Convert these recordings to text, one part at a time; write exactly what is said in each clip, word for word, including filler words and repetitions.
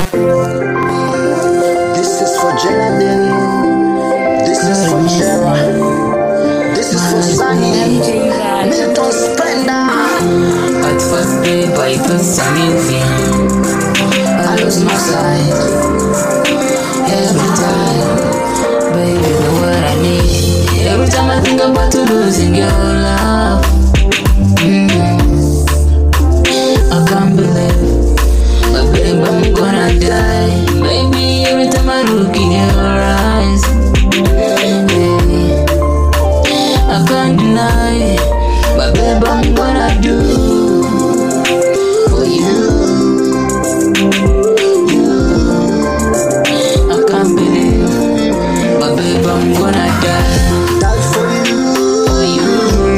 This is for Geraldine. This is for Jera. This is for Sunny. Milton Spender. At first day, but it was sunny. I lose my sight every time. Baby, you know what I need. Every time I think about to losing your love. Mm-hmm. I can't believe, but babe, I'm gonna die. Baby, every time I look in your eyes, hey, I can't deny, but babe, I'm gonna do for you, you. I can't believe, but babe, I'm gonna die. Die for you. For you,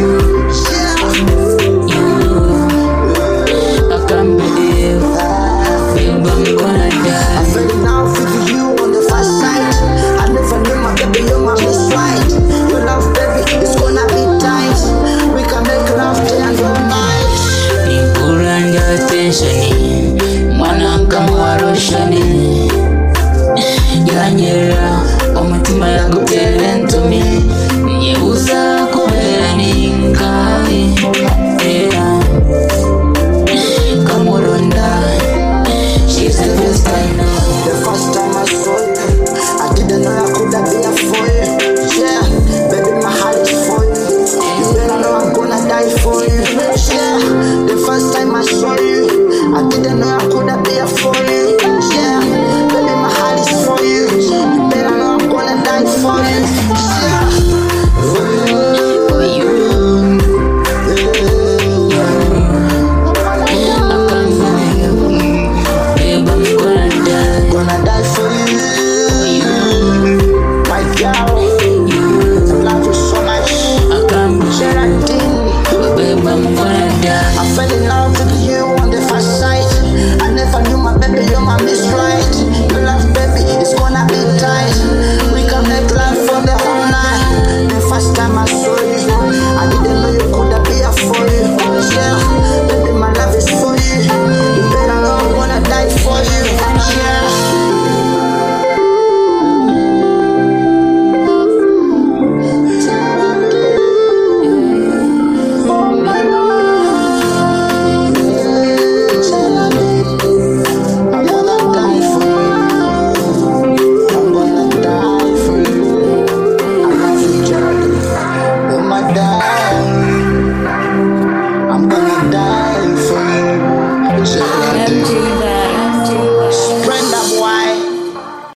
you. I can't believe, babe, I'm gonna die. I fell in love with you on the first sight. I never knew my baby, you're my best right. Your love, baby, it's gonna be tight. We can make love day and all night. Nikuranja tensioni, mwanamka mwaroshani. Yanyera, omutima yangu telentumi. Nyebuza kubera ninkai. Yeah. Kamuronda, she's the best I know. The first time I saw you, I didn't know I could have been for you. Yeah, baby, my heart is for you. You better know I'm gonna die for you. Yeah, the first time I saw you, I didn't know I could have been for you. Yeah, baby, my heart is for you. You better know I'm gonna die for you. Yeah, for you. For you, I can't believe, babe, I'm gonna die. Gonna die for you. For you, My girl, I love you so much. I can't believe, Geraldine. but babe, I'm gonna die. I fell in love with you on the first sight. I never knew my baby, you're my miss right. Your love, baby, it's gonna be tight. We can make love for the whole night. The first time I saw you, I didn't know you could have been for you. Yeah, baby, my love is for you. You better know I'm gonna die for you.